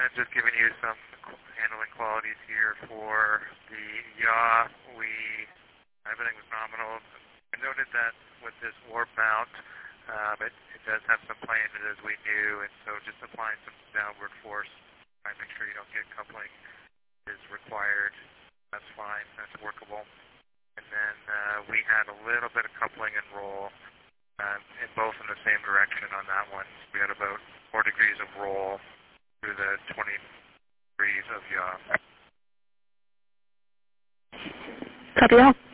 then just giving you some handling qualities here for the yaw. Everything was nominal. I noted that with this warp mount, it does have some play in it as we knew, and so just applying some downward force, try and make sure you don't get coupling is required. That's fine, that's workable. And then we had a little bit of coupling and roll, in both in the same direction on that one. We had about 4 degrees of roll through the 20 degrees of yaw. Copy all.